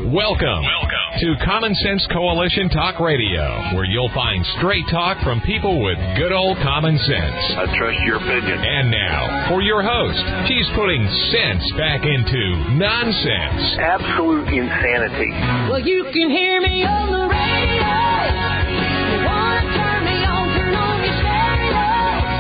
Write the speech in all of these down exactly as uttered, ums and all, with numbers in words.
Welcome, Welcome to Common Sense Coalition Talk Radio, where you'll find straight talk from people with good old common sense. I trust your opinion. And now, for your host, she's putting sense back into nonsense. Absolute insanity. Well, you can hear me on the radio. You want to turn me on, turn on your stereo.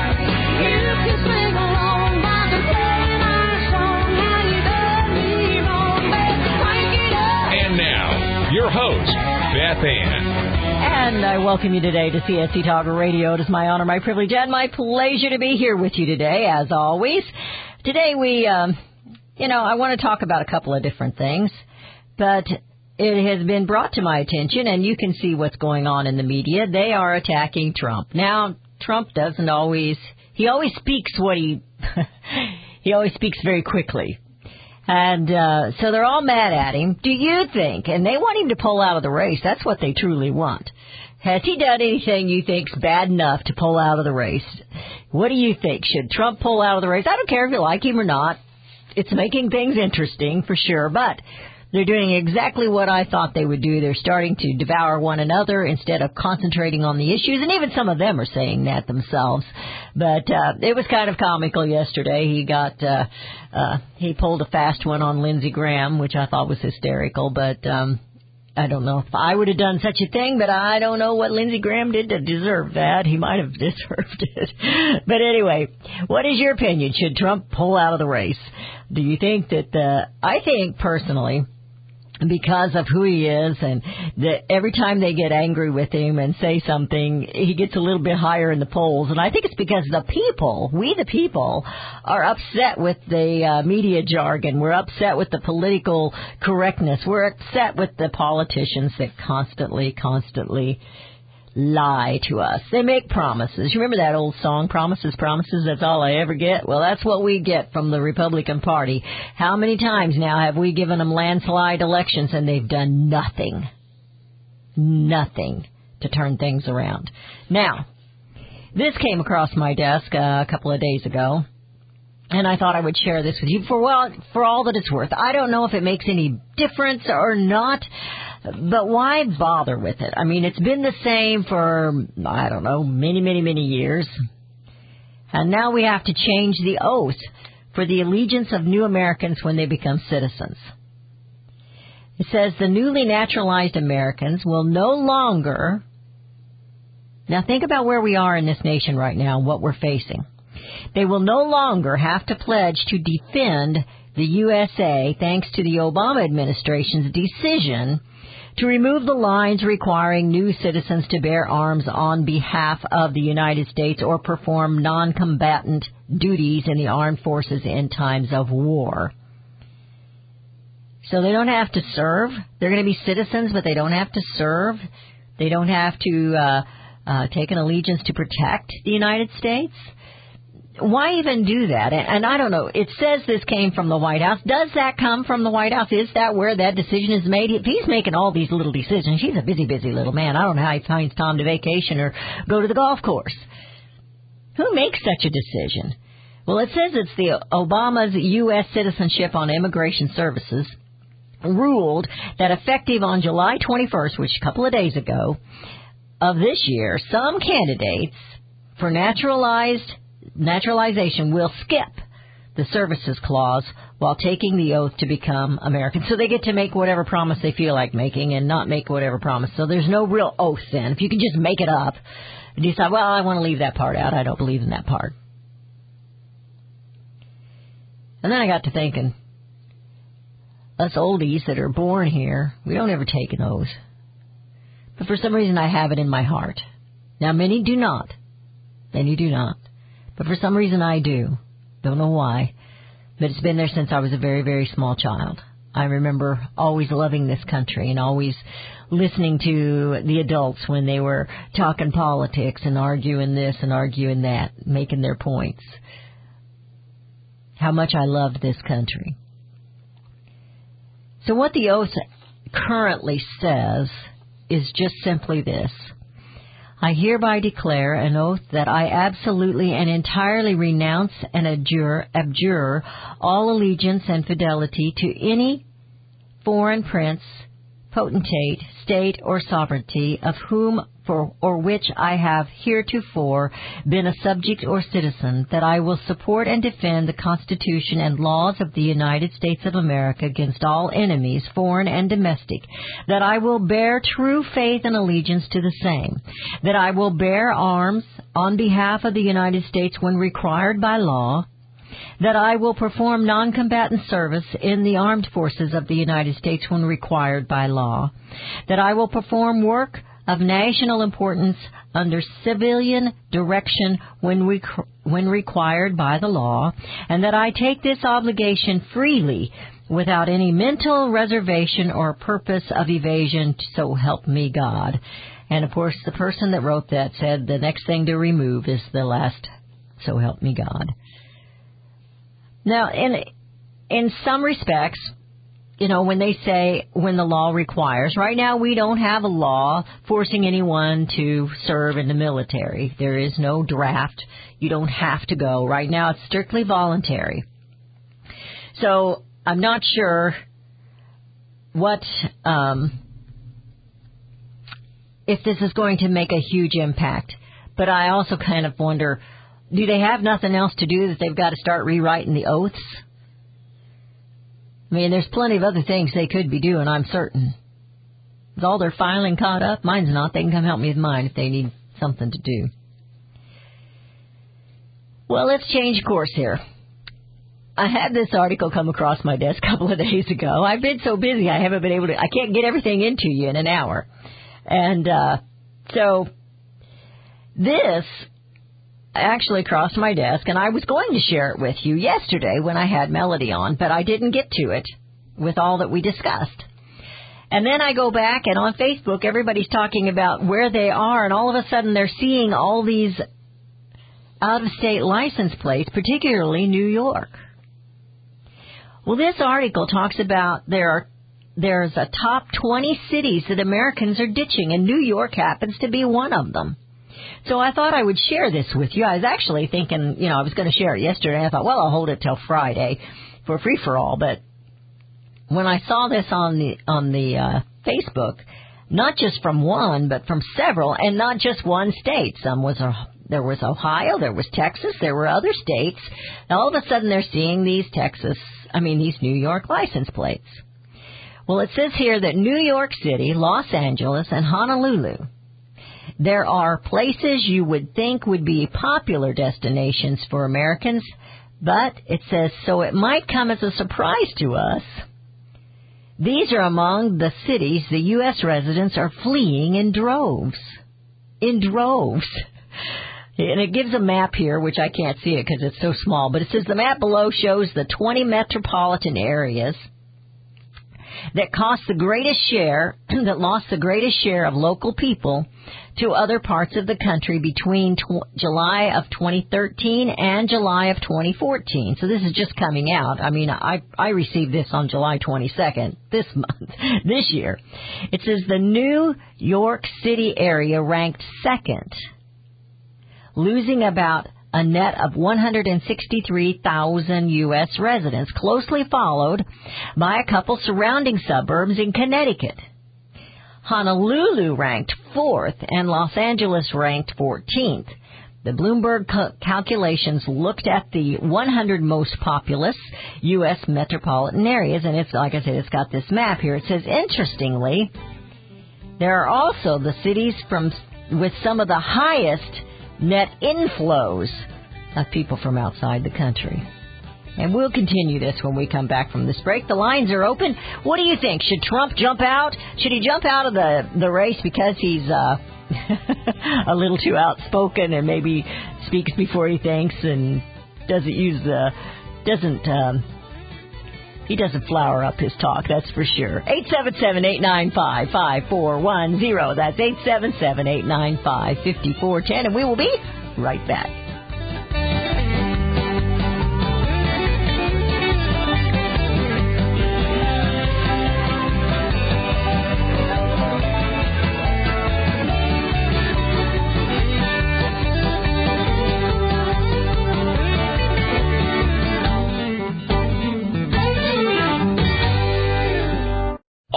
You can sing along while they're playing our song. How you done me wrong, baby, crank it up. And now, your host, Beth Ann. And I welcome you today to C S C Talk Radio. It is my honor, my privilege, and my pleasure to be here with you today, as always. Today we, um, you know, I want to talk about a couple of different things, but it has been brought to my attention, and you can see what's going on in the media. They are attacking Trump. Now, Trump doesn't always, he always speaks what he, he always speaks very quickly. And uh, so they're all mad at him. Do you think, and they want him to pull out of the race, that's what they truly want. Has he done anything you think's bad enough to pull out of the race? What do you think? Should Trump pull out of the race? I don't care if you like him or not. It's making things interesting for sure, but they're doing exactly what I thought they would do. They're starting to devour one another instead of concentrating on the issues, and even some of them are saying that themselves. But uh, it was kind of comical yesterday. He got uh, uh, he pulled a fast one on Lindsey Graham, which I thought was hysterical. But um, I don't know if I would have done such a thing. But I don't know what Lindsey Graham did to deserve that. He might have deserved it. But anyway, what is your opinion? Should Trump pull out of the race? Do you think that? Uh, I think personally, because of who he is, and that every time they get angry with him and say something, he gets a little bit higher in the polls. And I think it's because the people, we the people, are upset with the uh, media jargon. We're upset with the political correctness. We're upset with the politicians that constantly, constantly lie to us. They make promises. You remember that old song, Promises, Promises, That's All I Ever Get? Well, that's what we get from the Republican Party. How many times now have we given them landslide elections and they've done nothing? Nothing to turn things around. Now, this came across my desk uh, a couple of days ago, and I thought I would share this with you for, well, for all that it's worth. I don't know if it makes any difference or not, but why bother with it? I mean, it's been the same for, I don't know, many, many, many years. And now we have to change the oath for the allegiance of new Americans when they become citizens. It says the newly naturalized Americans will no longer... Now think about where we are in this nation right now and what we're facing. They will no longer have to pledge to defend the U S A thanks to the Obama administration's decision to remove the lines requiring new citizens to bear arms on behalf of the United States or perform non-combatant duties in the armed forces in times of war. So they don't have to serve. They're going to be citizens, but they don't have to serve. They don't have to uh, uh, take an allegiance to protect the United States. Why even do that? And, and I don't know. It says this came from the White House. Does that come from the White House? Is that where that decision is made? If he's making all these little decisions, he's a busy, busy little man. I don't know how he finds time to vacation or go to the golf course. Who makes such a decision? Well, it says it's the Obama's U S Citizenship on Immigration Services ruled that effective on July twenty-first, which a couple of days ago, of this year, some candidates for naturalized naturalization will skip the services clause while taking the oath to become American. So they get to make whatever promise they feel like making and not make whatever promise. So there's no real oath then. If you can just make it up and decide, well, I want to leave that part out. I don't believe in that part. And then I got to thinking, us oldies that are born here, we don't ever take an oath. But for some reason I have it in my heart. Now many do not. Many do not. But for some reason I do. Don't know why. But it's been there since I was a very, very small child. I remember always loving this country and always listening to the adults when they were talking politics and arguing this and arguing that, making their points. How much I loved this country. So what the oath currently says is just simply this. I hereby declare an oath that I absolutely and entirely renounce and abjure, abjure all allegiance and fidelity to any foreign prince, potentate, state, or sovereignty, of whom for or which I have heretofore been a subject or citizen, that I will support and defend the Constitution and laws of the United States of America against all enemies, foreign and domestic, that I will bear true faith and allegiance to the same, that I will bear arms on behalf of the United States when required by law, that I will perform non-combatant service in the armed forces of the United States when required by law, that I will perform work of national importance under civilian direction when, we, when required by the law, and that I take this obligation freely without any mental reservation or purpose of evasion, so help me God. And of course, the person that wrote that said the next thing to remove is the last, so help me God. Now, in in some respects, you know, when they say when the law requires, right now we don't have a law forcing anyone to serve in the military. There is no draft. You don't have to go. Right now it's strictly voluntary. So I'm not sure what, um, if this is going to make a huge impact. But I also kind of wonder, do they have nothing else to do that they've got to start rewriting the oaths? I mean, there's plenty of other things they could be doing, I'm certain. Is all their filing caught up? Mine's not. They can come help me with mine if they need something to do. Well, let's change course here. I had this article come across my desk a couple of days ago. I've been so busy I haven't been able to, I can't get everything into you in an hour. And uh, so this actually crossed my desk, and I was going to share it with you yesterday when I had Melody on, but I didn't get to it with all that we discussed. And then I go back, and on Facebook, everybody's talking about where they are, and all of a sudden they're seeing all these out-of-state license plates, particularly New York. Well, this article talks about there are there's a top twenty cities that Americans are ditching, and New York happens to be one of them. So I thought I would share this with you. I was actually thinking, you know, I was going to share it yesterday. I thought, well, I'll hold it till Friday for free-for-all. But when I saw this on the on the uh, Facebook, not just from one, but from several, and not just one state. Some was uh, there was Ohio, there was Texas, there were other states. And all of a sudden, they're seeing these Texas, I mean, these New York license plates. Well, it says here that New York City, Los Angeles, and Honolulu, there are places you would think would be popular destinations for Americans, but it says, so it might come as a surprise to us. These are among the cities the U S residents are fleeing in droves. In droves. And it gives a map here, which I can't see it because it's so small, but it says the map below shows the twenty metropolitan areas that cost the greatest share, that lost the greatest share of local people to other parts of the country between tw- July of twenty thirteen and July of twenty fourteen. So this is just coming out. I mean, I, I received this on July twenty-second, this month, this year. It says the New York City area ranked second, losing about a net of one hundred sixty-three thousand U S residents, closely followed by a couple surrounding suburbs in Connecticut. Honolulu ranked fourth, and Los Angeles ranked fourteenth. The Bloomberg cal- calculations looked at the one hundred most populous U S metropolitan areas, and it's, like I said, it's got this map here. It says, interestingly, there are also the cities from with some of the highest net inflows of people from outside the country. And we'll continue this when we come back from this break. The lines are open. What do you think? Should Trump jump out? Should he jump out of the, the race because he's uh, a little too outspoken and maybe speaks before he thinks and doesn't use the, doesn't, um, he doesn't flower up his talk, that's for sure. eight seven seven, eight nine five, five four one zero. That's eight seven seven, eight nine five, five four one zero. And we will be right back.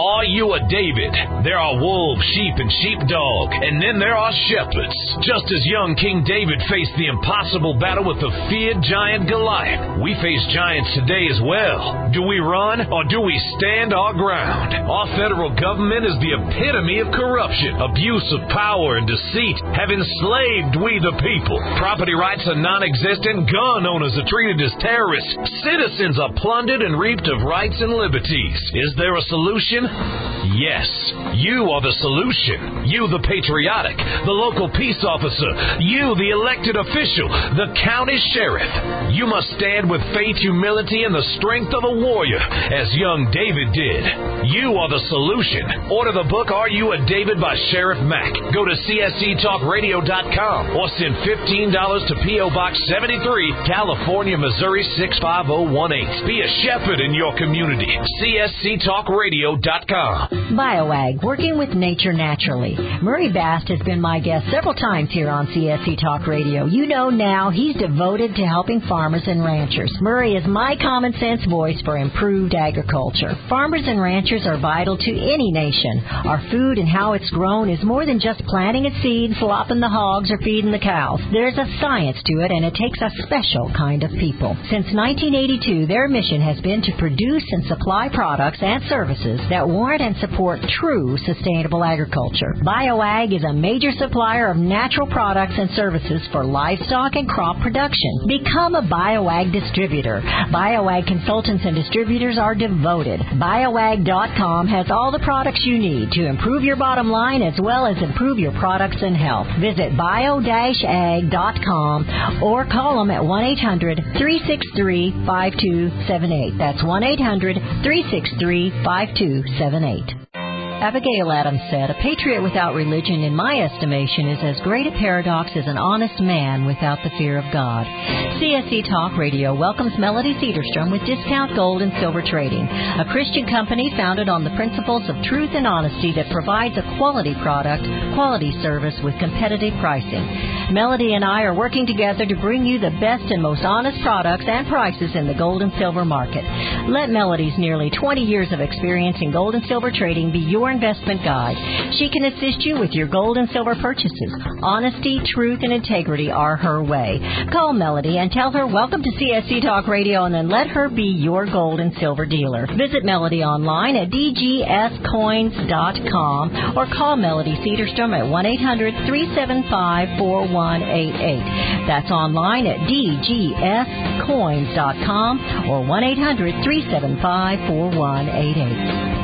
Are you a David? There are wolves, sheep, and sheepdog, and then there are shepherds. Just as young King David faced the impossible battle with the feared giant Goliath, we face giants today as well. Do we run or do we stand our ground? Our federal government is the epitome of corruption. Abuse of power and deceit have enslaved we the people. Property rights are non-existent. Gun owners are treated as terrorists. Citizens are plundered and reaped of rights and liberties. Is there a solution? Yes. You are the solution. You, the patriotic, the local peace officer. You, the elected official, the county sheriff. You must stand with faith, humility, and the strength of a warrior, as young David did. You are the solution. Order the book, Are You a David by Sheriff Mack. Go to C S C talk radio dot com or send fifteen dollars to P O Box seventy-three, California, Missouri six five zero one eight. Be a shepherd in your community. C S C talk radio dot com. BioAg, working with nature naturally. Murray Bast has been my guest several times here on C S C Talk Radio. You know now he's devoted to helping farmers and ranchers. Murray is my common sense voice for improved agriculture. Farmers and ranchers are vital to any nation. Our food and how it's grown is more than just planting a seed, slopping the hogs, or feeding the cows. There's a science to it, and it takes a special kind of people. Since nineteen eighty-two, their mission has been to produce and supply products and services that warrant and support true sustainable agriculture. BioAg is a major supplier of natural products and services for livestock and crop production. Become a BioAg distributor. BioAg consultants and distributors are devoted. BioAg dot com has all the products you need to improve your bottom line as well as improve your products and health. Visit bio dash ag dot com or call them at one eight hundred three six three five two seven eight. That's one eight hundred three six three five two seven eight. Abigail Adams said, a patriot without religion, in my estimation, is as great a paradox as an honest man without the fear of God. C S C Talk Radio welcomes Melody Cederstrom with Discount Gold and Silver Trading, a Christian company founded on the principles of truth and honesty that provides a quality product, quality service with competitive pricing. Melody and I are working together to bring you the best and most honest products and prices in the gold and silver market. Let Melody's nearly twenty years of experience in gold and silver trading be your investment guide. She can assist you with your gold and silver purchases. Honesty, truth, and integrity are her way. Call Melody and tell her welcome to C S C Talk Radio, and then let her be your gold and silver dealer. Visit Melody online at d g s coins dot com or call Melody Cederstrom at one eight hundred three seven five four one eight eight. That's online at d g s coins dot com or one eight hundred three seven five four one eight eight.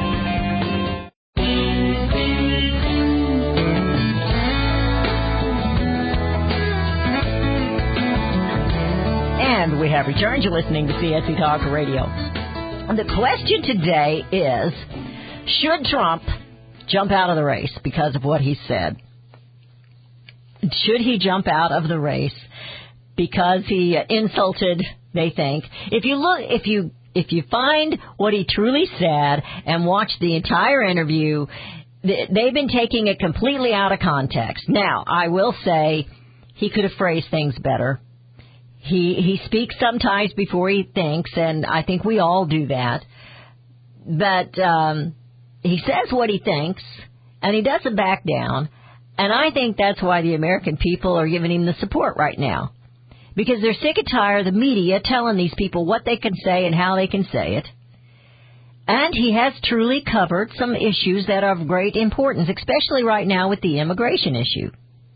And we have returned. You're listening to C S C Talk Radio. And the question today is, should Trump jump out of the race because of what he said? Should he jump out of the race because he insulted, they think? If you look, if you if you find what he truly said and watch the entire interview, they've been taking it completely out of context. Now, I will say he could have phrased things better. He he speaks sometimes before he thinks, and I think we all do that. But um, he says what he thinks, and he doesn't back down. And I think that's why the American people are giving him the support right now. Because they're sick and tired of the media telling these people what they can say and how they can say it. And he has truly covered some issues that are of great importance, especially right now with the immigration issue.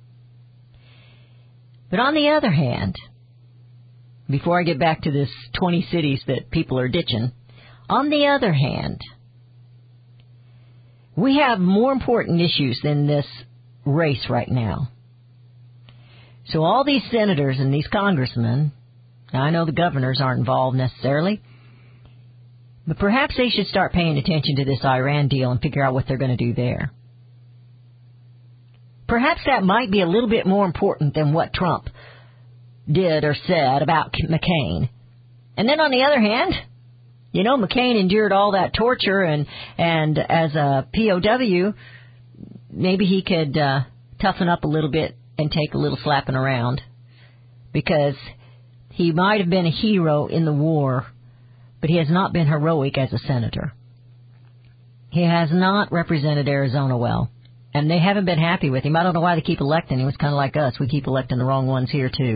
But on the other hand, before I get back to this twenty cities that people are ditching, on the other hand, we have more important issues than this race right now. So all these senators and these congressmen, now I know the governors aren't involved necessarily, but perhaps they should start paying attention to this Iran deal and figure out what they're going to do there. Perhaps that might be a little bit more important than what Trump did or said about McCain. And then on the other hand, you know, McCain endured all that torture, and and as a P O W, maybe he could uh, toughen up a little bit and take a little slapping around, because he might have been a hero in the war, but he has not been heroic as a senator. He has not represented Arizona well. And they haven't been happy with him. I don't know why they keep electing him. It's kind of like us. We keep electing the wrong ones here, too.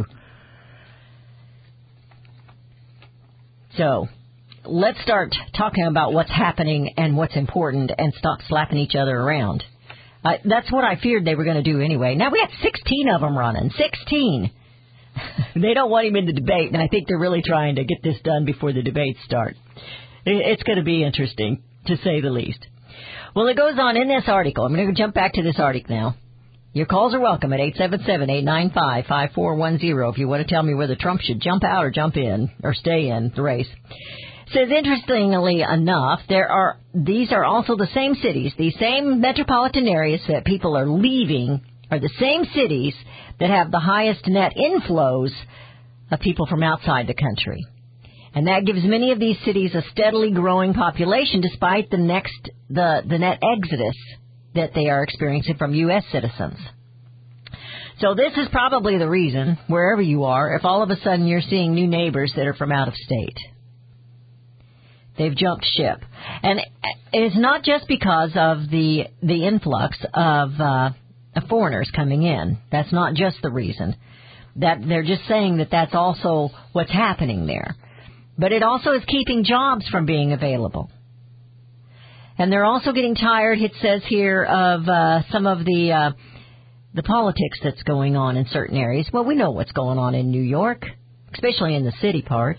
So, let's start talking about what's happening and what's important and stop slapping each other around. Uh, that's what I feared they were going to do anyway. Now, we have sixteen of them running. sixteen! They don't want him in the debate, and I think they're really trying to get this done before the debates start. It's going to be interesting, to say the least. Well, it goes on in this article. I'm going to jump back to this article now. Your calls are welcome at eight seven seven, eight nine five, five four one zero if you want to tell me whether Trump should jump out or jump in or stay in the race. It says, interestingly enough, there are these are also the same cities, these same metropolitan areas that people are leaving are the same cities that have the highest net inflows of people from outside the country. And that gives many of these cities a steadily growing population despite the next the, the net exodus that they are experiencing from U S citizens. So this is probably the reason, wherever you are, if all of a sudden you're seeing new neighbors that are from out of state. They've jumped ship. And it's not just because of the the influx of, uh, of foreigners coming in. That's not just the reason. That they're just saying that that's also what's happening there. But it also is keeping jobs from being available. And they're also getting tired, it says here, of uh, some of the uh, the politics that's going on in certain areas. Well, we know what's going on in New York, especially in the city part.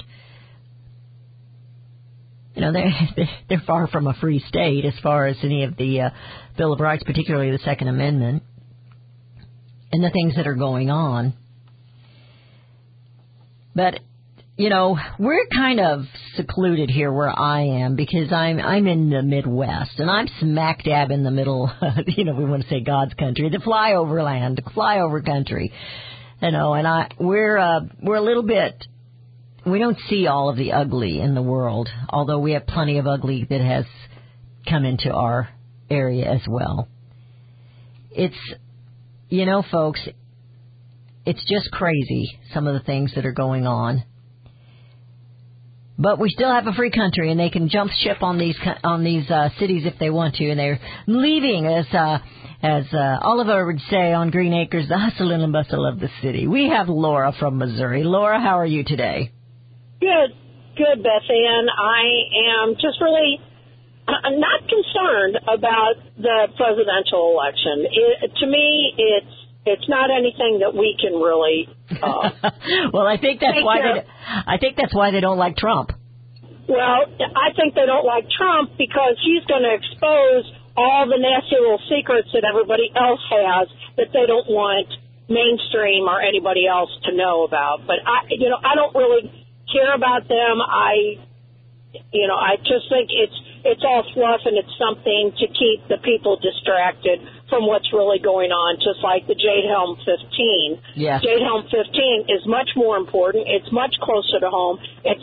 You know, they're, they're far from a free state as far as any of the uh, Bill of Rights, particularly the Second Amendment, and the things that are going on. But you know, we're kind of secluded here where I am because I'm I'm in the Midwest and I'm smack dab in the middle. You know, we want to say God's country, the flyover land, the flyover country. You know, and I we're uh, we're a little bit. We don't see all of the ugly in the world, although we have plenty of ugly that has come into our area as well. It's, you know, folks, it's just crazy some of the things that are going on. But we still have a free country, and they can jump ship on these on these uh, cities if they want to, and they're leaving, as uh, as uh, Oliver would say on Green Acres, the hustle and bustle of the city. We have Laura from Missouri. Laura, how are you today? Good, good, Bethany, and I am just really I'm not concerned about the presidential election. It, to me, it's it's not anything that we can really. Uh, well, I think that's why they. I think that's why they don't like Trump. Well, I think they don't like Trump because he's going to expose all the nasty little secrets that everybody else has that they don't want mainstream or anybody else to know about. But I, you know, I don't really care about them. I, you know, I just think it's it's all fluff and it's something to keep the people distracted from what's really going on, just like the Jade Helm fifteen. Yeah. Jade Helm fifteen is much more important. It's much closer to home. It's,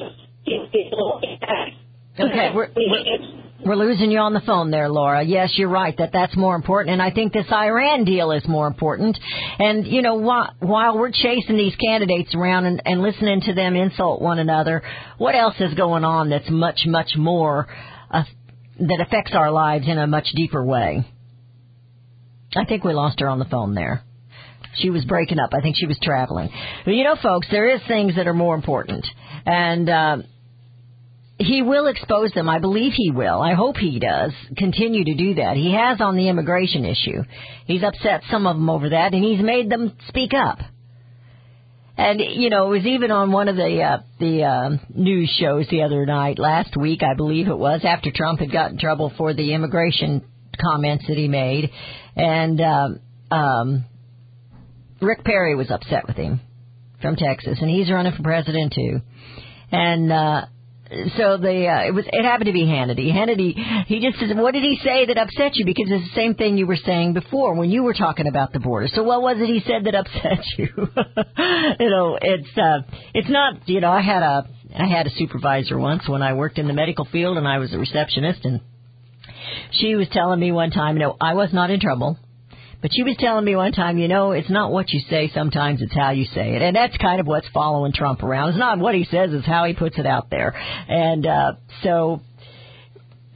okay, we're, we're, we're losing you on the phone there, Laura. Yes, you're right that that's more important, and I think this Iran deal is more important. And, you know, while, while we're chasing these candidates around and, and listening to them insult one another, what else is going on that's much, much more, uh, that affects our lives in a much deeper way? I think we lost her on the phone there. She was breaking up. I think she was traveling. But, you know, folks, there is things that are more important. And uh, he will expose them. I believe he will. I hope he does continue to do that. He has on the immigration issue. He's upset some of them over that, and he's made them speak up. And, you know, it was even on one of the uh, the uh, news shows the other night, last week, I believe it was, after Trump had got in trouble for the immigration comments that he made. And um, um, Rick Perry was upset with him from Texas, and he's running for president too. And uh, so the uh, it was it happened to be Hannity. Hannity, he just says, "What did he say that upset you?" Because it's the same thing you were saying before when you were talking about the border. So what was it he said that upset you? you know, it's uh, it's not. You know, I had a I had a supervisor once when I worked in the medical field, and I was a receptionist, and she was telling me one time, no, I was not in trouble, but she was telling me one time, you know, it's not what you say sometimes, it's how you say it. And that's kind of what's following Trump around. It's not what he says, it's how he puts it out there. And uh, so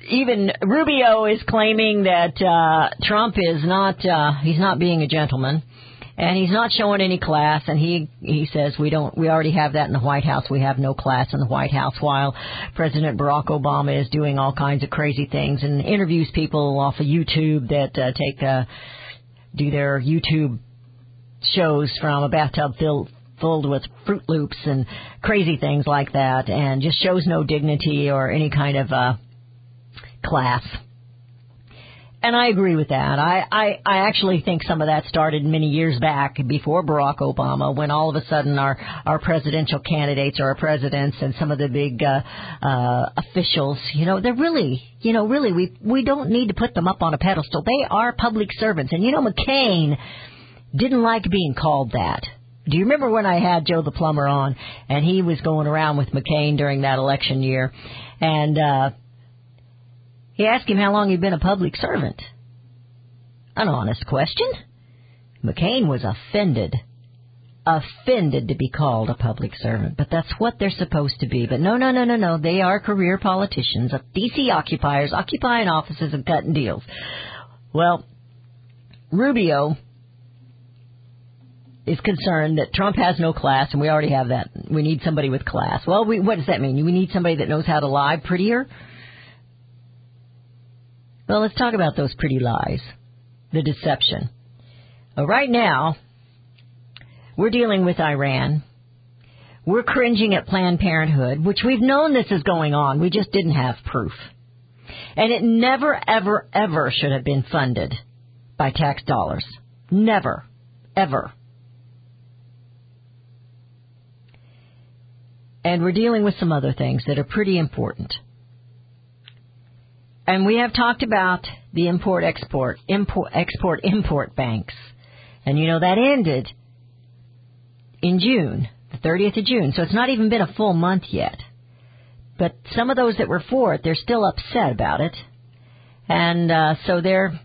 even Rubio is claiming that uh, Trump is not, uh, he's not being a gentleman. And he's not showing any class, and he he says we don't we already have that in the White House. We have no class in the White House, while President Barack Obama is doing all kinds of crazy things and interviews people off of YouTube that uh, take uh, do their YouTube shows from a bathtub filled filled with Fruit Loops and crazy things like that, and just shows no dignity or any kind of uh, class. And I agree with that. I, I, I actually think some of that started many years back before Barack Obama, when all of a sudden our, our presidential candidates or our presidents and some of the big uh, uh, officials, you know, they're really, you know, really, we, we don't need to put them up on a pedestal. They are public servants. And, you know, McCain didn't like being called that. Do you remember when I had Joe the Plumber on, and he was going around with McCain during that election year, and uh he asked him how long he'd been a public servant. An honest question. McCain was offended. Offended to be called a public servant. But that's what they're supposed to be. But no, no, no, no, no. They are career politicians, D C occupiers, occupying offices and cutting deals. Well, Rubio is concerned that Trump has no class, and we already have that. We need somebody with class. Well, we, what does that mean? We need somebody that knows how to lie prettier? Well, let's talk about those pretty lies, the deception. Well, right now, we're dealing with Iran. We're cringing at Planned Parenthood, which we've known this is going on. We just didn't have proof. And it never, ever, ever should have been funded by tax dollars. Never, ever. And we're dealing with some other things that are pretty important. And we have talked about the import-export, import, export-import banks. And, you know, that ended in June, the thirtieth of June. So it's not even been a full month yet. But some of those that were for it, they're still upset about it. And uh, so they're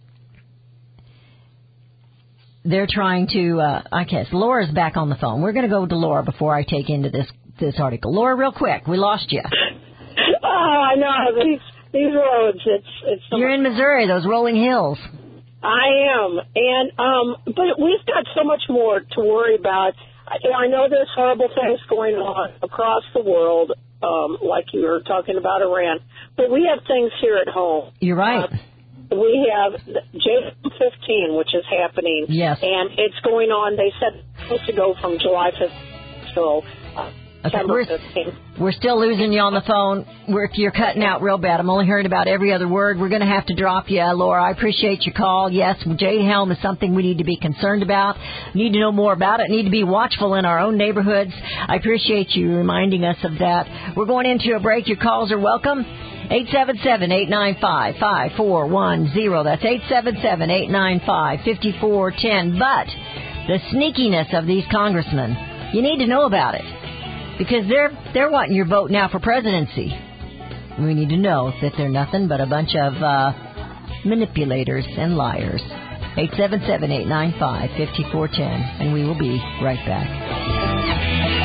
they're trying to, uh, I guess, Laura's back on the phone. We're going to go to Laura before I take into this, this article. Laura, real quick, we lost you. Oh, I know. These, these roads, it's... it's so You're in Missouri, those rolling hills. I am. And, um, but we've got so much more to worry about. I, I know there's horrible things going on across the world, um, like you were talking about Iran, but we have things here at home. You're right. Uh, we have J fifteen, which is happening. Yes. And it's going on. They said it's supposed to go from July fifth till uh, Okay, September we're, fifteenth. we're still losing you on the phone. We're, you're cutting out real bad. I'm only hearing about every other word. We're going to have to drop you, Laura. I appreciate your call. Yes, Jade Helm is something we need to be concerned about. Need to know more about it. Need to be watchful in our own neighborhoods. I appreciate you reminding us of that. We're going into a break. Your calls are welcome. eight seven seven, eight nine five, five four one zero. That's eight seven seven, eight nine five, five four one zero. But the sneakiness of these congressmen, you need to know about it. Because they're they're wanting your vote now for presidency. We need to know that they're nothing but a bunch of uh, manipulators and liars. eight seven seven, eight nine five, five four one zero. And we will be right back.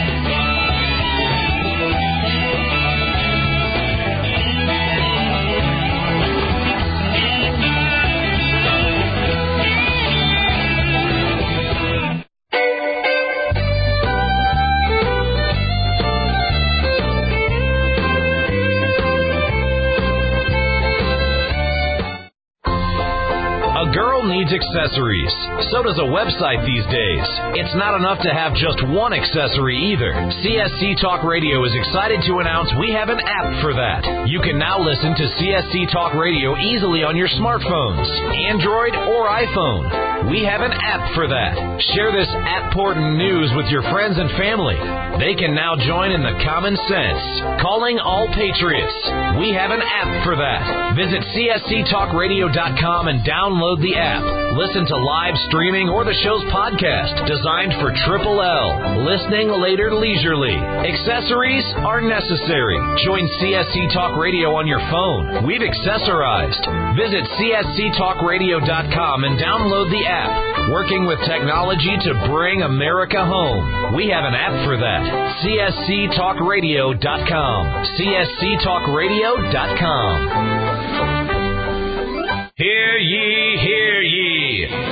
Accessories. So does a website these days. It's not enough to have just one accessory either. C S C Talk Radio is excited to announce we have an app for that. You can now listen to C S C Talk Radio easily on your smartphones, Android or iPhone. We have an app for that. Share this at-portant news with your friends and family. They can now join in the common sense. Calling all patriots. We have an app for that. Visit C S C talk radio dot com and download the app. Listen to live streaming or the show's podcast, designed for Triple L. Listening later leisurely. Accessories are necessary. Join C S C Talk Radio on your phone. We've accessorized. Visit C S C talk radio dot com and download the app. Working with technology to bring America home. We have an app for that. C S C talk radio dot com. C S C talk radio dot com.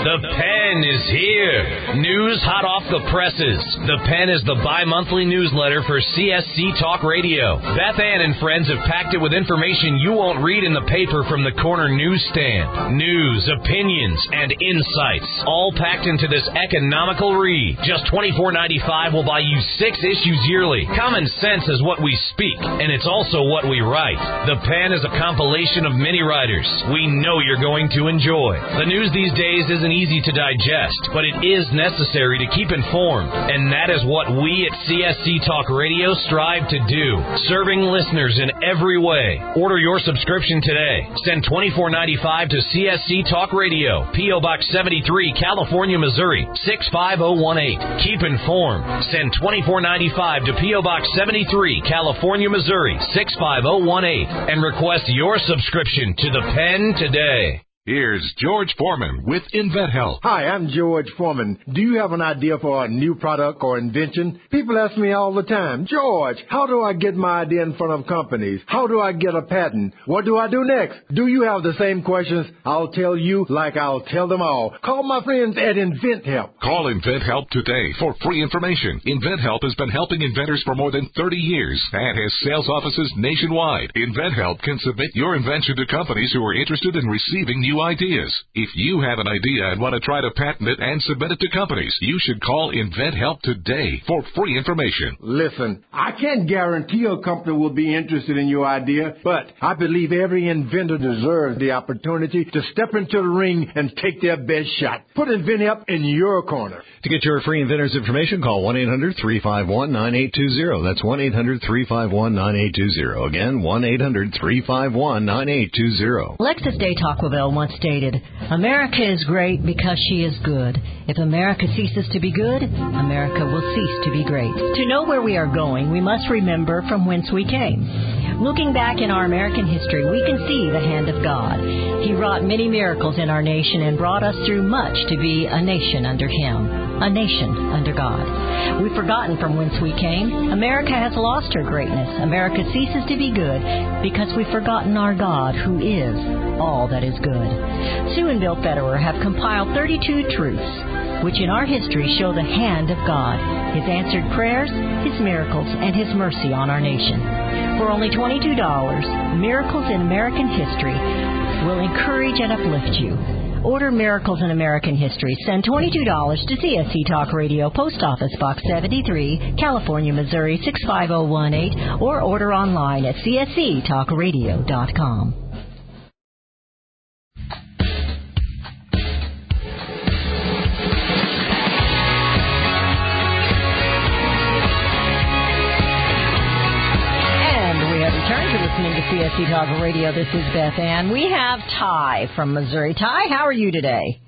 The Pen is here. News hot off the presses. The Pen is the bi-monthly newsletter for C S C Talk Radio. Beth Ann and friends have packed it with information you won't read in the paper from the corner newsstand. News, opinions, and insights, all packed into this economical read. Just twenty-four ninety-five will buy you six issues yearly. Common sense is what we speak, and it's also what we write. The Pen is a compilation of many writers we know you're going to enjoy. The news these days isn't easy to digest, but it is necessary to keep informed, and that is what we at C S C Talk Radio strive to do, serving listeners in every way. Order your subscription today. Send twenty-four ninety-five to C S C Talk Radio, P O Box seventy-three, California, Missouri, six five zero one eight. Keep informed. Send twenty-four ninety-five to P O Box seventy-three, California, Missouri, six five zero one eight, and request your subscription to the Pen today. Here's George Foreman with InventHelp. Hi, I'm George Foreman. Do you have an idea for a new product or invention? People ask me all the time, George, how do I get my idea in front of companies? How do I get a patent? What do I do next? Do you have the same questions? I'll tell you like I'll tell them all. Call my friends at InventHelp. Call InventHelp today for free information. InventHelp has been helping inventors for more than thirty years and has sales offices nationwide. InventHelp can submit your invention to companies who are interested in receiving new ideas. If you have an idea and want to try to patent it and submit it to companies, you should call InventHelp today for free information. Listen, I can't guarantee a company will be interested in your idea, but I believe every inventor deserves the opportunity to step into the ring and take their best shot. Put InventHelp in your corner. To get your free inventors information, call one eight hundred three five one nine eight two zero. That's one eight hundred three five one nine eight two zero. Again, one eight hundred three five one nine eight two zero. Alexis de Tocqueville once stated, America is great because she is good. If America ceases to be good, America will cease to be great. To know where we are going, we must remember from whence we came. Looking back in our American history, we can see the hand of God. He wrought many miracles in our nation and brought us through much to be a nation under Him, a nation under God. We've forgotten from whence we came. America has lost her greatness. America ceases to be good because we've forgotten our God, who is all that is good. Sue and Bill Federer have compiled thirty-two truths, which in our history show the hand of God, His answered prayers, His miracles, and His mercy on our nation. For only twenty-two dollars, Miracles in American History will encourage and uplift you. Order Miracles in American History. Send twenty-two dollars to C S C Talk Radio, Post Office Box seventy-three, California, Missouri, six five zero one eight, or order online at C S C talk radio dot com. Listening to C S C Talk Radio. This is Beth Ann. We have Ty from Missouri. Ty, how are you today?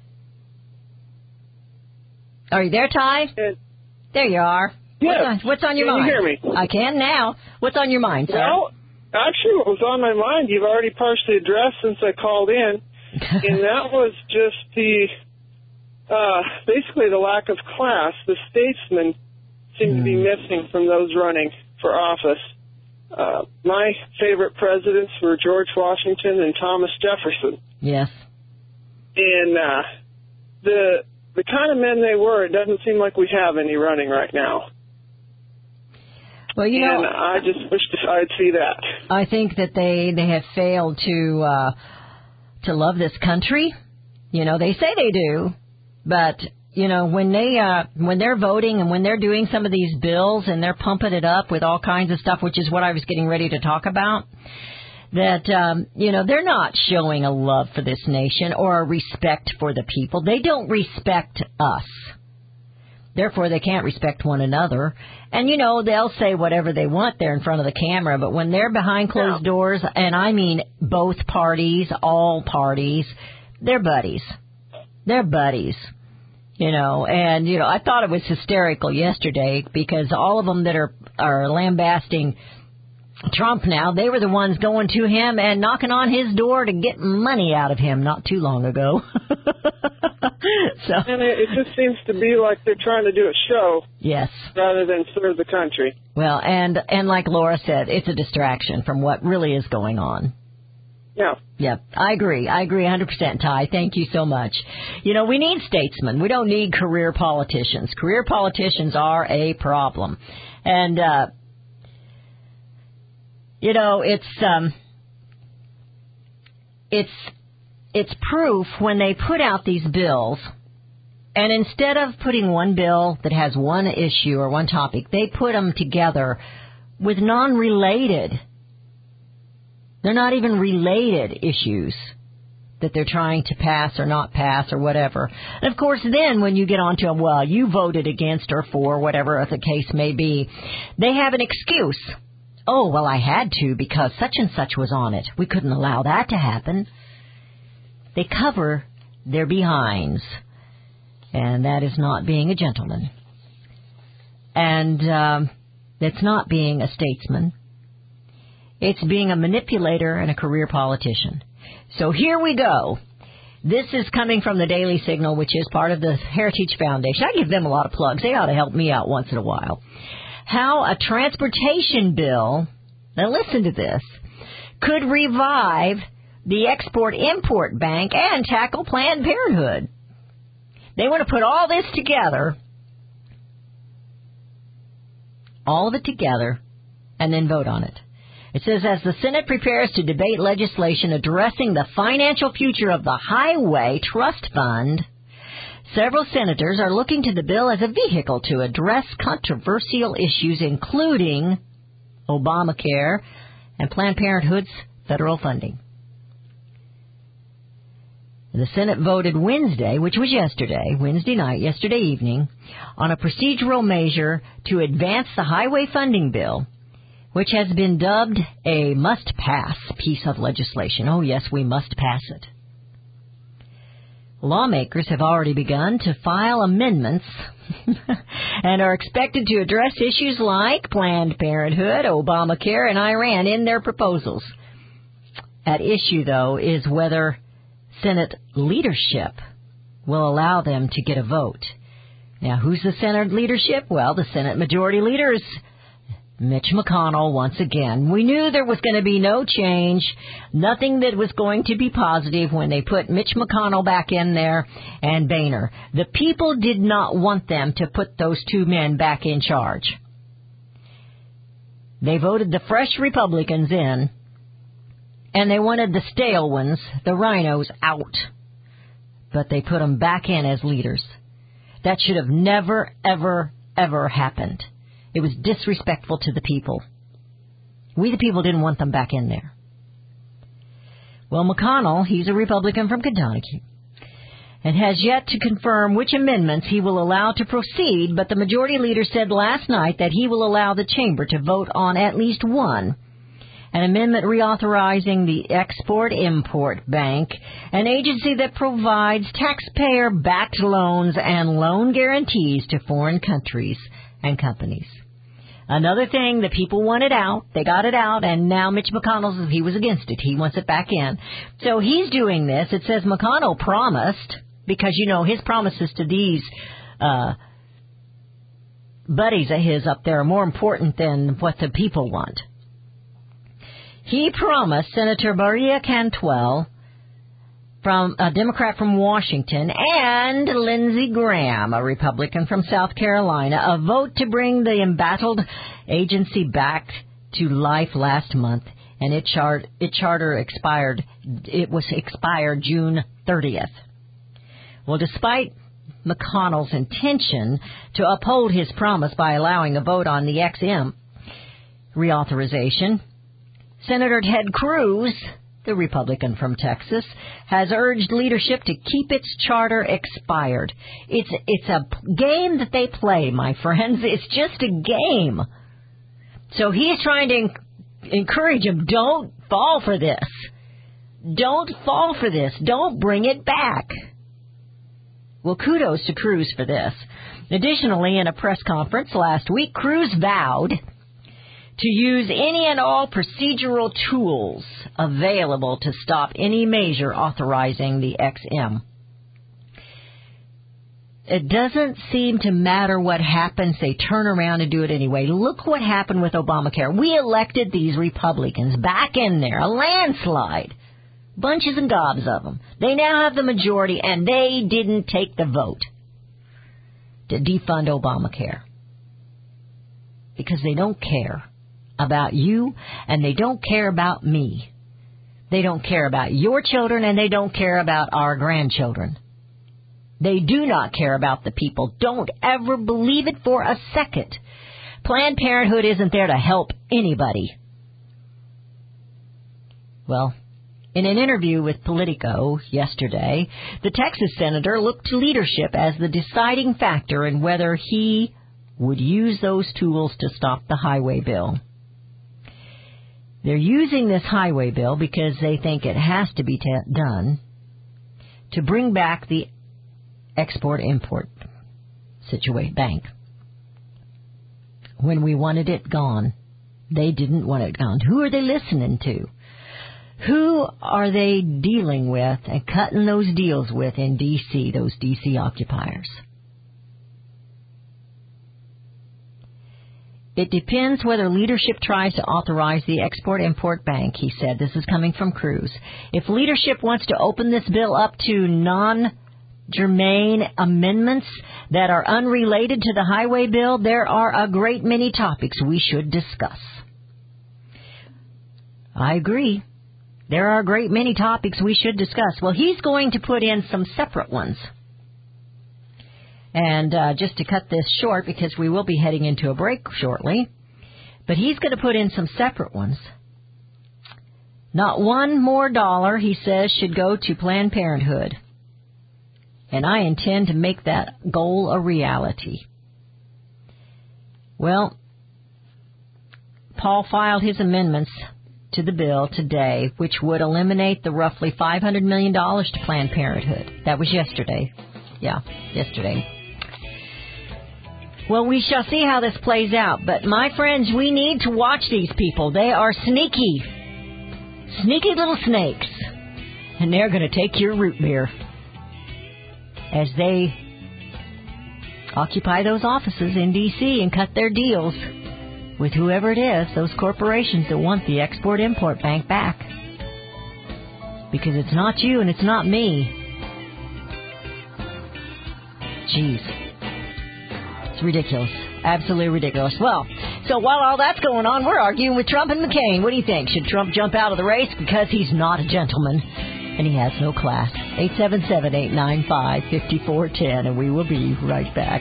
Are you there, Ty? Yes. There you are. Yes. What's on, what's on your can mind? Can you hear me? I can now. What's on your mind, sir? Well, actually, what was on my mind, you've already partially addressed since I called in, and that was just the, uh, basically the lack of class. The statesmen seem mm. to be missing from those running for office. Uh, my favorite presidents were George Washington and Thomas Jefferson. Yes. And uh, the the kind of men they were, it doesn't seem like we have any running right now. Well, you and know, I just wish I'd see that. I think that they they have failed to uh, to love this country. You know, they say they do, but you know, when they uh, when they're voting and when they're doing some of these bills and they're pumping it up with all kinds of stuff, which is what I was getting ready to talk about, that, um, you know, they're not showing a love for this nation or a respect for the people. They don't respect us. Therefore, they can't respect one another. And, you know, they'll say whatever they want there in front of the camera, but when they're behind closed yeah. doors, and I mean both parties, all parties, they're buddies. They're buddies. You know, and, you know, I thought it was hysterical yesterday because all of them that are, are lambasting Trump now, they were the ones going to him and knocking on his door to get money out of him not too long ago. so, and it, it just seems to be like they're trying to do a show. Yes. Rather than serve the country. Well, and, and like Laura said, it's a distraction from what really is going on. Yeah. Yep, I agree. I agree one hundred percent, Ty. Thank you so much. You know, we need statesmen. We don't need career politicians. Career politicians are a problem. And, uh, you know, it's, um, it's, it's proof when they put out these bills, and instead of putting one bill that has one issue or one topic, they put them together with non-related. They're not even related issues that they're trying to pass or not pass or whatever. And of course, then when you get on to, well, you voted against or for, whatever the case may be, they have an excuse. Oh, well, I had to because such and such was on it. We couldn't allow that to happen. They cover their behinds. And that is not being a gentleman. And um, that's not being a statesman. It's being a manipulator and a career politician. So here we go. This is coming from the Daily Signal, which is part of the Heritage Foundation. I give them a lot of plugs. They ought to help me out once in a while. How a transportation bill, now listen to this, could revive the Export-Import Bank and tackle Planned Parenthood. They want to put all this together, all of it together, and then vote on it. It says, as the Senate prepares to debate legislation addressing the financial future of the Highway Trust Fund, several senators are looking to the bill as a vehicle to address controversial issues, including Obamacare and Planned Parenthood's federal funding. The Senate voted Wednesday, which was yesterday, Wednesday night, yesterday evening, on a procedural measure to advance the highway funding bill, which has been dubbed a must-pass piece of legislation. Oh, yes, we must pass it. Lawmakers have already begun to file amendments and are expected to address issues like Planned Parenthood, Obamacare, and Iran in their proposals. At issue, though, is whether Senate leadership will allow them to get a vote. Now, who's the Senate leadership? Well, the Senate Majority Leader is Mitch McConnell once again. We knew there was going to be no change, nothing that was going to be positive when they put Mitch McConnell back in there and Boehner. The people did not want them to put those two men back in charge. They voted the fresh Republicans in, and they wanted the stale ones, the rhinos, out. But they put them back in as leaders. That should have never, ever, ever happened. It was disrespectful to the people. We, the people, didn't want them back in there. Well, McConnell, he's a Republican from Kentucky, and has yet to confirm which amendments he will allow to proceed, but the Majority Leader said last night that he will allow the chamber to vote on at least one, an amendment reauthorizing the Export-Import Bank, an agency that provides taxpayer-backed loans and loan guarantees to foreign countries and companies. Another thing that people wanted out, they got it out, and now Mitch McConnell says he was against it. He wants it back in. So he's doing this. It says McConnell promised, because, you know, his promises to these uh, buddies of his up there are more important than what the people want. He promised Senator Maria Cantwell, from a Democrat from Washington, and Lindsey Graham, a Republican from South Carolina, a vote to bring the embattled agency back to life last month, and its chart, it charter expired. It was expired June thirtieth. Well, despite McConnell's intention to uphold his promise by allowing a vote on the X M reauthorization, Senator Ted Cruz, the Republican from Texas, has urged leadership to keep its charter expired. It's it's a game that they play, my friends. It's just a game. So he's trying to en- encourage them, don't fall for this. Don't fall for this. Don't bring it back. Well, kudos to Cruz for this. Additionally, in a press conference last week, Cruz vowed to use any and all procedural tools available to stop any measure authorizing the X M. It doesn't seem to matter what happens. They turn around and do it anyway. Look what happened with Obamacare. We elected these Republicans back in there, a landslide. Bunches and gobs of them. They now have the majority, and they didn't take the vote to defund Obamacare. Because they don't care about you, and they don't care about me. They don't care about your children, and they don't care about our grandchildren. They do not care about the people. Don't ever believe it for a second. Planned Parenthood isn't there to help anybody. Well, in an interview with Politico yesterday, the Texas senator looked to leadership as the deciding factor in whether he would use those tools to stop the highway bill. They're using this highway bill because they think it has to be t- done to bring back the Export-Import Situation Bank. When we wanted it gone, they didn't want it gone. Who are they listening to? Who are they dealing with and cutting those deals with in D C, those D C occupiers? It depends whether leadership tries to authorize the Export-Import Bank, he said. This is coming from Cruz. If leadership wants to open this bill up to non-germane amendments that are unrelated to the highway bill, there are a great many topics we should discuss. I agree. There are a great many topics we should discuss. Well, he's going to put in some separate ones. And uh, just to cut this short, because we will be heading into a break shortly, but he's going to put in some separate ones. Not one more dollar, he says, should go to Planned Parenthood. And I intend to make that goal a reality. Well, Paul filed his amendments to the bill today, which would eliminate the roughly five hundred million dollars to Planned Parenthood. That was yesterday. Yeah, yesterday. Well, we shall see how this plays out. But, my friends, we need to watch these people. They are sneaky. Sneaky little snakes. And they're going to take your root beer as they occupy those offices in D C and cut their deals with whoever it is, those corporations that want the Export-Import Bank back. Because it's not you and it's not me. Jeez. It's ridiculous. Absolutely ridiculous. Well, so while all that's going on, we're arguing with Trump and McCain. What do you think? Should Trump jump out of the race because he's not a gentleman and he has no class? eight seven seven, eight nine five, five four one zero, and we will be right back.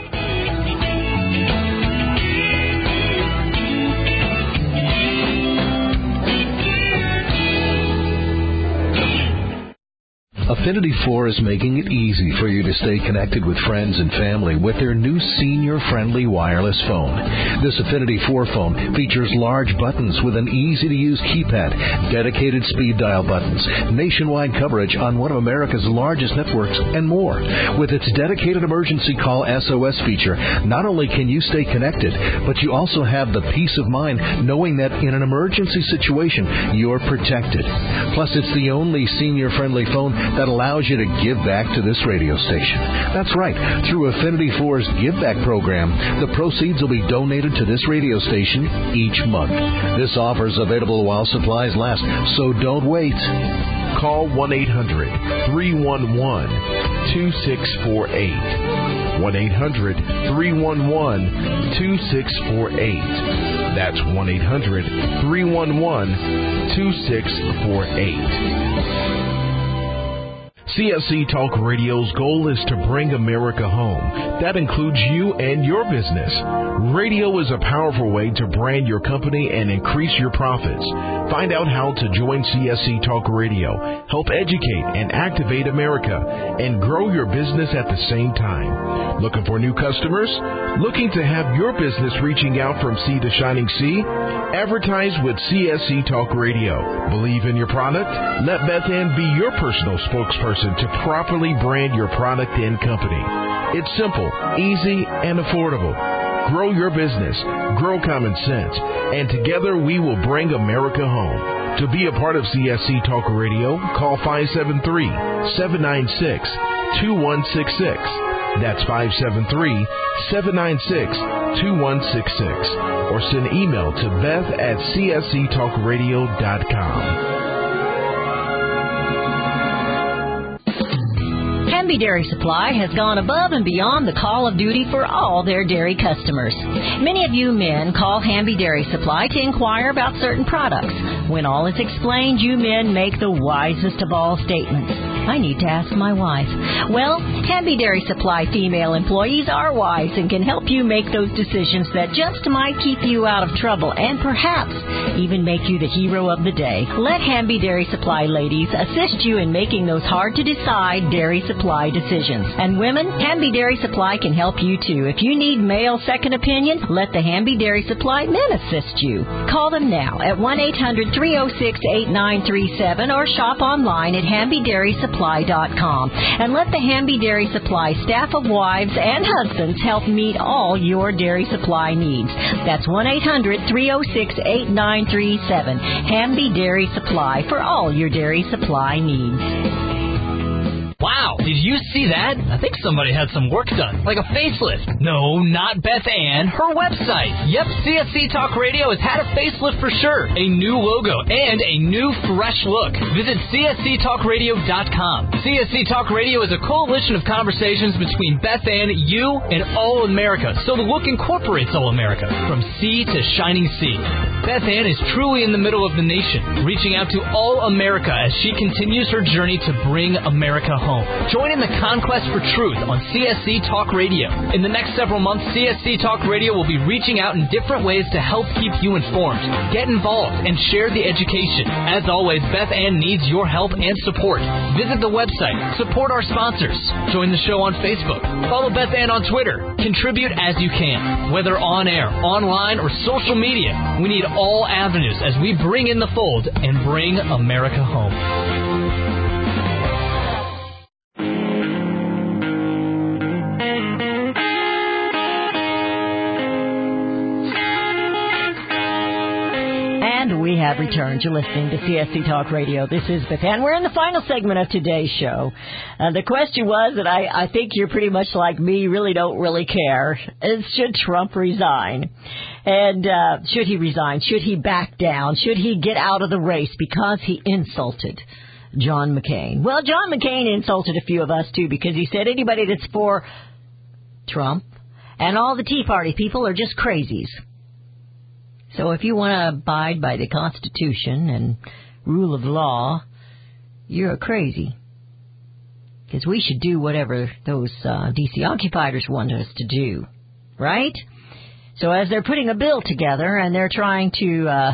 Affinity four is making it easy for you to stay connected with friends and family with their new senior-friendly wireless phone. This Affinity four phone features large buttons with an easy-to-use keypad, dedicated speed dial buttons, nationwide coverage on one of America's largest networks, and more. With its dedicated emergency call S O S feature, not only can you stay connected, but you also have the peace of mind knowing that in an emergency situation, you're protected. Plus, it's the only senior-friendly phone that allows you to give back to this radio station. That's right. Through Affinity four's Give Back program, the proceeds will be donated to this radio station each month. This offer is available while supplies last, so don't wait. Call one eight hundred, three one one, two six four eight. one eight hundred, three one one, two six four eight. That's one eight hundred, three one one, two six four eight. C S C Talk Radio's goal is to bring America home. That includes you and your business. Radio is a powerful way to brand your company and increase your profits. Find out how to join C S C Talk Radio, help educate and activate America, and grow your business at the same time. Looking for new customers? Looking to have your business reaching out from sea to shining sea? Advertise with C S C Talk Radio. Believe in your product? Let Beth Ann be your personal spokesperson to properly brand your product and company. It's simple, easy, and affordable. Grow your business, grow common sense, and together we will bring America home. To be a part of C S C Talk Radio, call five seven three, seven nine six, two one six six. That's five seven three, seven nine six, two one six six. Or send email to beth at c s c talk radio dot com. Hamby Dairy Supply has gone above and beyond the call of duty for all their dairy customers. Many of you men call Hamby Dairy Supply to inquire about certain products. When all is explained, you men make the wisest of all statements. I need to ask my wife. Well, Hamby Dairy Supply female employees are wise and can help you make those decisions that just might keep you out of trouble and perhaps even make you the hero of the day. Let Hamby Dairy Supply ladies assist you in making those hard-to-decide dairy supply decisions. And women, Hamby Dairy Supply can help you too. If you need male second opinion, let the Hamby Dairy Supply men assist you. Call them now at one eight hundred three oh six eight nine three seven or shop online at hamby dairy supply dot com. And let the Hamby Dairy Supply staff of wives and husbands help meet all your dairy supply needs. That's one eight hundred three oh six eight nine three seven. Hamby Dairy Supply for all your dairy supply needs. Wow, did you see that? I think somebody had some work done, like a facelift. No, not Beth Ann, her website. Yep, C S C Talk Radio has had a facelift for sure. A new logo and a new fresh look. Visit C S C talk radio dot com. C S C Talk Radio is a coalition of conversations between Beth Ann, you, and all America, so the look incorporates all America, from sea to shining sea. Beth Ann is truly in the middle of the nation, reaching out to all America as she continues her journey to bring America home. Join in the conquest for truth on C S C Talk Radio. In the next several months, C S C Talk Radio will be reaching out in different ways to help keep you informed. Get involved and share the education. As always, Beth Ann needs your help and support. Visit the website. Support our sponsors. Join the show on Facebook. Follow Beth Ann on Twitter. Contribute as you can, whether on air, online, or social media. We need all avenues as we bring in the fold and bring America home. We have returned. You're listening to C S C Talk Radio. This is Beth Ann. We're in the final segment of today's show. Uh, the question was, and I, I think you're pretty much like me, you really don't really care, is should Trump resign? And uh, should he resign? Should he back down? Should he get out of the race because he insulted John McCain? Well, John McCain insulted a few of us, too, because he said anybody that's for Trump and all the Tea Party people are just crazies. So if you want to abide by the Constitution and rule of law, you're crazy. Because we should do whatever those uh, D C occupiers want us to do, right? So as they're putting a bill together and they're trying to uh,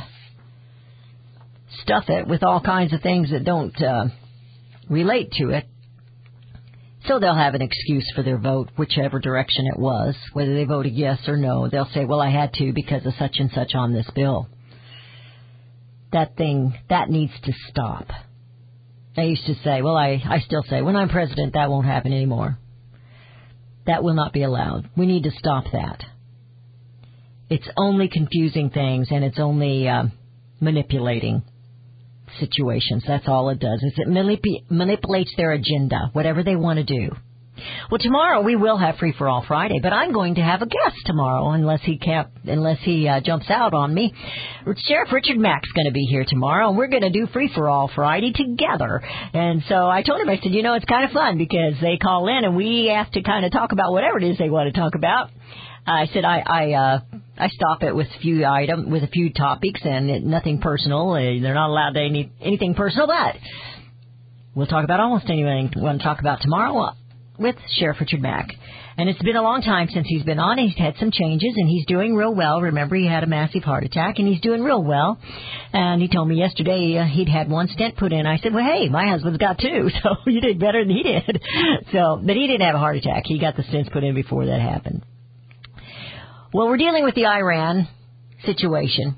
stuff it with all kinds of things that don't uh, relate to it, so they'll have an excuse for their vote, whichever direction it was, whether they voted yes or no. They'll say, well, I had to because of such and such on this bill. That thing, that needs to stop. I used to say, well, I, I still say, when I'm president, that won't happen anymore. That will not be allowed. We need to stop that. It's only confusing things, and it's only uh, manipulating situations. That's all it does. Is it manip- manipulates their agenda, whatever they want to do. Well, tomorrow we will have Free for All Friday, but I'm going to have a guest tomorrow, unless he can't, unless he uh, jumps out on me. Sheriff Richard Mack's going to be here tomorrow, and we're going to do Free for All Friday together. And so I told him, I said, you know, it's kind of fun because they call in and we have to kind of talk about whatever it is they want to talk about. I said I I, uh, I stop it with a few item with a few topics and it, nothing personal. They're not allowed to any anything personal, but we'll talk about almost anything we want to talk about tomorrow with Sheriff Richard Mack. And it's been a long time since he's been on. He's had some changes and he's doing real well. Remember, he had a massive heart attack and he's doing real well. And he told me yesterday uh, he'd had one stent put in. I said, well, hey, my husband's got two, so you did better than he did. So, but he didn't have a heart attack. He got the stents put in before that happened. Well, we're dealing with the Iran situation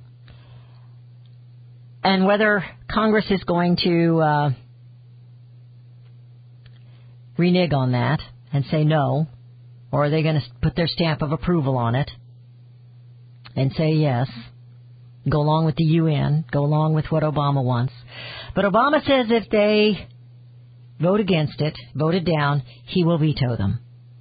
and whether Congress is going to uh, renege on that and say no, or are they going to put their stamp of approval on it and say yes, go along with the U N, go along with what Obama wants. But Obama says if they vote against it, vote it down, he will veto them.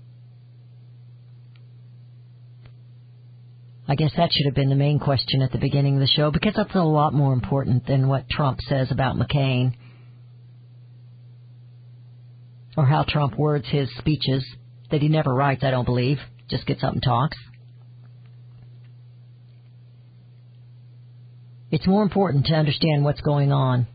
I guess that should have been the main question at the beginning of the show, because that's a lot more important than what Trump says about McCain. or how Trump words his speeches that he never writes, I don't believe, just gets up and talks. It's more important to understand what's going on.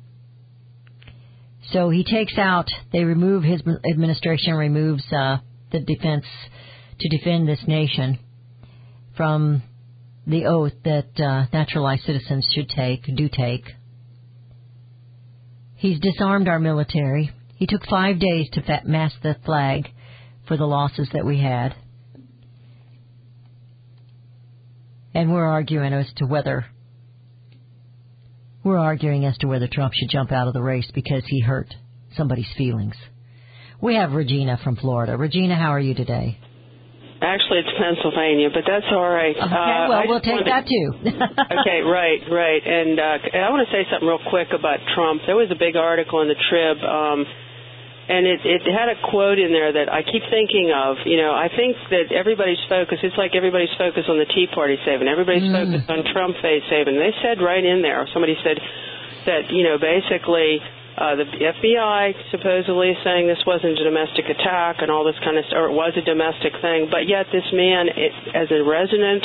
So he takes out, they remove, his administration removes uh, the defense to defend this nation from the oath that uh, naturalized citizens should take, do take. He's disarmed our military. He took five days to fat mast the flag for the losses that we had. And we're arguing as to whether we're arguing as to whether Trump should jump out of the race because he hurt somebody's feelings. We have Regina from Florida. Regina, how are you today? Actually, it's Pennsylvania, but that's all right. Okay, well, uh, we'll take wanted... that too. Okay, right, right. And uh, I want to say something real quick about Trump. There was a big article in the Trib, um, and it, it had a quote in there that I keep thinking of. You know, I think that everybody's focus, it's like everybody's focus on the Tea Party saving. Everybody's mm. focused on Trump face saving. They said right in there, somebody said that, you know, basically... Uh, the F B I supposedly is saying this wasn't a domestic attack and all this kind of stuff, or it was a domestic thing, but yet this man, it, as a resident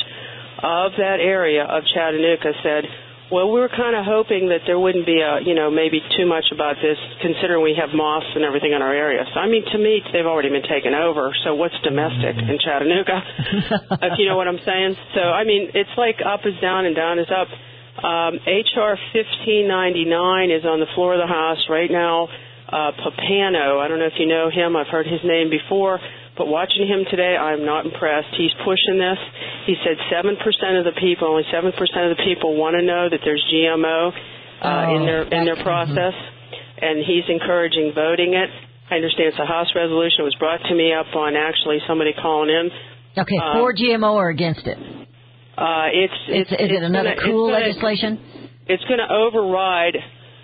of that area of Chattanooga, said, well, we were kind of hoping that there wouldn't be, a, you know, maybe too much about this, considering we have mosques and everything in our area. So, I mean, to me, they've already been taken over, so what's domestic in Chattanooga, if you know what I'm saying? So, I mean, it's like up is down and down is up. Um, H R fifteen ninety-nine is on the floor of the House right now. Uh, Papano, I don't know if you know him. I've heard his name before, but watching him today, I'm not impressed. He's pushing this. He said seven percent of the people, only seven percent of the people want to know that there's G M O uh, oh, in their in their process, mm-hmm. and he's encouraging voting it. I understand it's a House resolution. It was brought to me up on actually somebody calling in. Okay, um, for G M O or against it? Uh, it's, it's, is, is it's it another gonna, cool it's gonna, legislation? It's going to override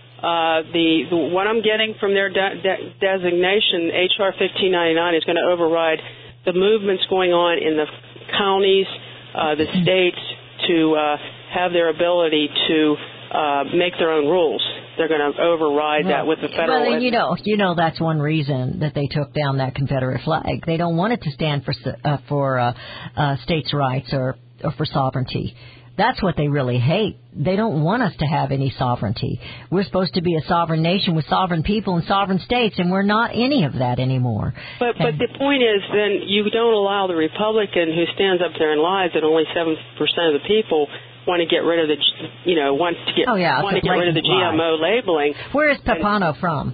uh, the, the what I'm getting from their de- de- designation. H R fifteen ninety-nine is going to override the movements going on in the counties, uh, the states to uh, have their ability to uh, make their own rules. They're going to override well, that with the federal. Well, you know, you know that's one reason that they took down that Confederate flag. They don't want it to stand for uh, for uh, uh, states' rights or. or for sovereignty. That's what they really hate. They don't want us to have any sovereignty. We're supposed to be a sovereign nation with sovereign people and sovereign states, and we're not any of that anymore. But and, but the point is, then you don't allow the Republican who stands up there and lies that only seven percent of the people want to get rid of the, you know, want to get oh, yeah, want to get rid of the G M O lie. labeling. Where is Papano from?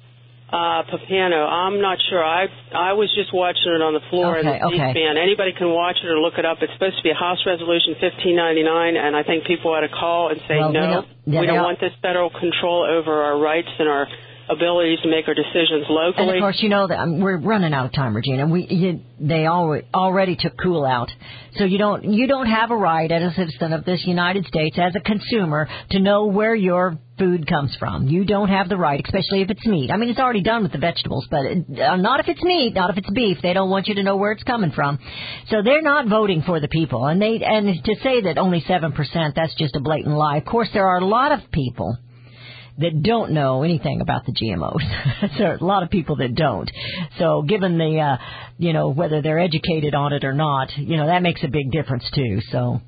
Uh, Papano, I'm not sure. I I was just watching it on the floor okay, in the okay. C-SPAN. Anybody can watch it or look it up. It's supposed to be a House Resolution fifteen ninety-nine, and I think people ought to call and say, well, no, we don't, yeah, we don't want this federal control over our rights and our abilities to make our decisions locally. And, of course, you know that um, we're running out of time, Regina. We you, They already, already took cool out. So you don't you don't have a right as a citizen of this United States, as a consumer, to know where your food comes from. You don't have the right, especially if it's meat. I mean, it's already done with the vegetables, but it, uh, not if it's meat, not if it's beef. They don't want you to know where it's coming from. So they're not voting for the people. And they and to say that only seven percent, that's just a blatant lie. Of course, there are a lot of people that don't know anything about the G M Os. There are a lot of people that don't. So given the, uh, you know, whether they're educated on it or not, you know, that makes a big difference too. So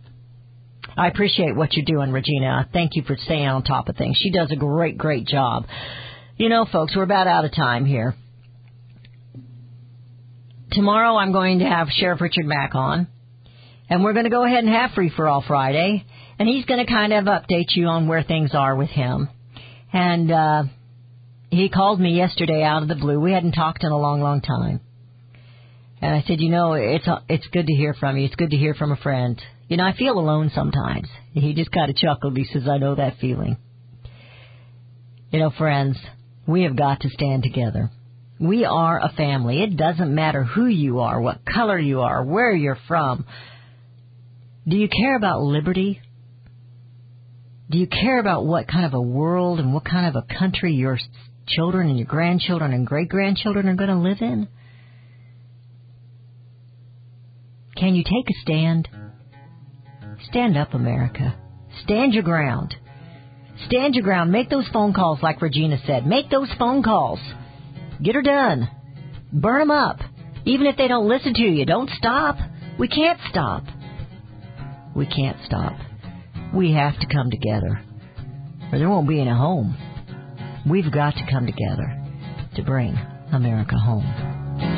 I appreciate what you're doing, Regina. Thank you for staying on top of things. She does a great, great job. You know, folks, we're about out of time here. Tomorrow I'm going to have Sheriff Richard Mack on, and we're going to go ahead and have Free for All Friday, and he's going to kind of update you on where things are with him. And uh, he called me yesterday out of the blue. We hadn't talked in a long, long time. And I said, you know, it's it's good to hear from you. It's good to hear from a friend. You know, I feel alone sometimes. He just kind of chuckled. He says, I know that feeling. You know, friends, we have got to stand together. We are a family. It doesn't matter who you are, what color you are, where you're from. Do you care about liberty? Do you care about what kind of a world and what kind of a country your children and your grandchildren and great-grandchildren are going to live in? Can you take a stand? Stand up, America. Stand your ground. Stand your ground. Make those phone calls like Regina said. Make those phone calls. Get her done. Burn them up. Even if they don't listen to you, don't stop. We can't stop. We can't stop. We have to come together, or there won't be any home. We've got to come together to bring America home.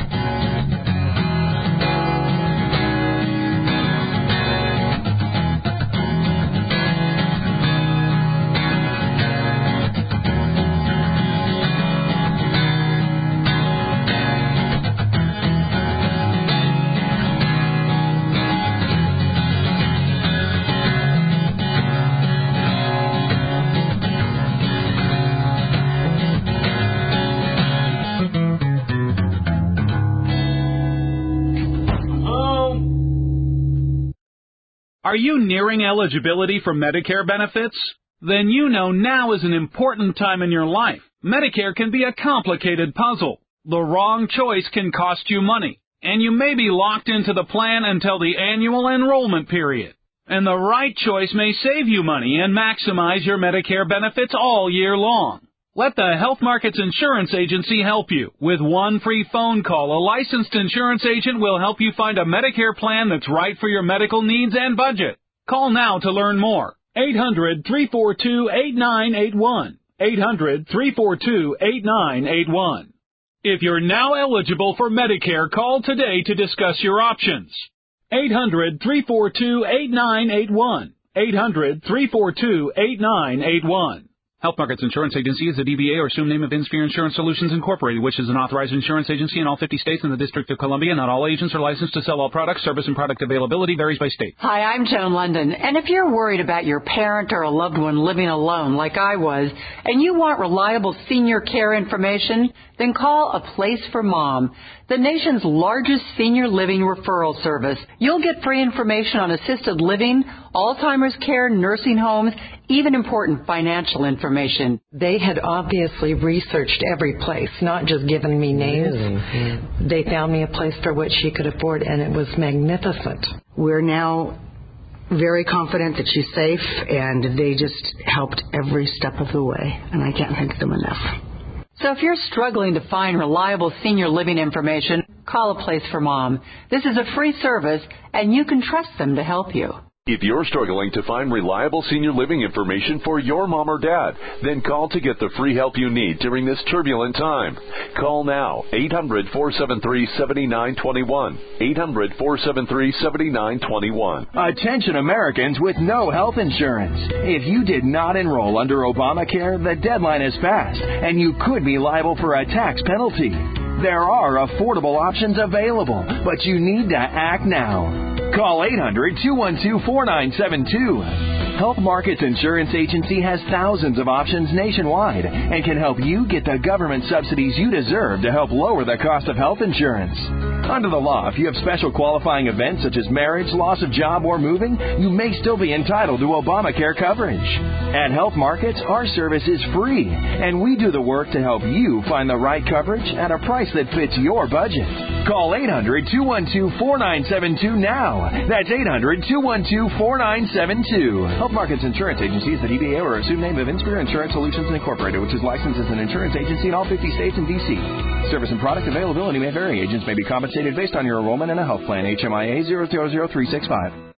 Are you nearing eligibility for Medicare benefits? Then you know now is an important time in your life. Medicare can be a complicated puzzle. The wrong choice can cost you money, and you may be locked into the plan until the annual enrollment period. And the right choice may save you money and maximize your Medicare benefits all year long. Let the Health Markets Insurance Agency help you. With one free phone call, a licensed insurance agent will help you find a Medicare plan that's right for your medical needs and budget. Call now to learn more. eight hundred, three four two, eight nine eight one. eight hundred, three four two, eight nine eight one. If you're now eligible for Medicare, call today to discuss your options. eight hundred, three four two, eight nine eight one. eight hundred, three four two, eight nine eight one. Health Markets Insurance Agency is a D B A or assumed name of InSphere Insurance Solutions Incorporated, which is an authorized insurance agency in all fifty states and the District of Columbia. Not all agents are licensed to sell all products. Service and product availability varies by state. Hi, I'm Joan London, and if you're worried about your parent or a loved one living alone like I was, and you want reliable senior care information, then call A Place for Mom, the nation's largest senior living referral service. You'll get free information on assisted living, Alzheimer's care, nursing homes, even important financial information. They had obviously researched every place, not just given me names. Really? Mm. They found me a place for what she could afford, and it was magnificent. We're now very confident that she's safe, and they just helped every step of the way, and I can't thank them enough. So if you're struggling to find reliable senior living information, call A Place for Mom. This is a free service, and you can trust them to help you. If you're struggling to find reliable senior living information for your mom or dad, then call to get the free help you need during this turbulent time. Call now, eight hundred, four seven three, seven nine two one, eight hundred, four seven three, seven nine two one. Attention Americans with no health insurance. If you did not enroll under Obamacare, the deadline is passed, and you could be liable for a tax penalty. There are affordable options available, but you need to act now. Call eight hundred, two one two, four nine seven two. Health Markets Insurance Agency has thousands of options nationwide and can help you get the government subsidies you deserve to help lower the cost of health insurance. Under the law, if you have special qualifying events such as marriage, loss of job, or moving, you may still be entitled to Obamacare coverage. At Health Markets, our service is free, and we do the work to help you find the right coverage at a price that fits your budget. Call eight hundred, two one two, four nine seven two now. That's eight hundred, two one two, four nine seven two. Health Markets Insurance Agency is the D B A or assumed name of InSphere Insurance Solutions Incorporated, which is licensed as an insurance agency in all fifty states and D C. Service and product availability may vary. Agents may be compensated based on your enrollment in a health plan. H M I A zero zero zero three six five.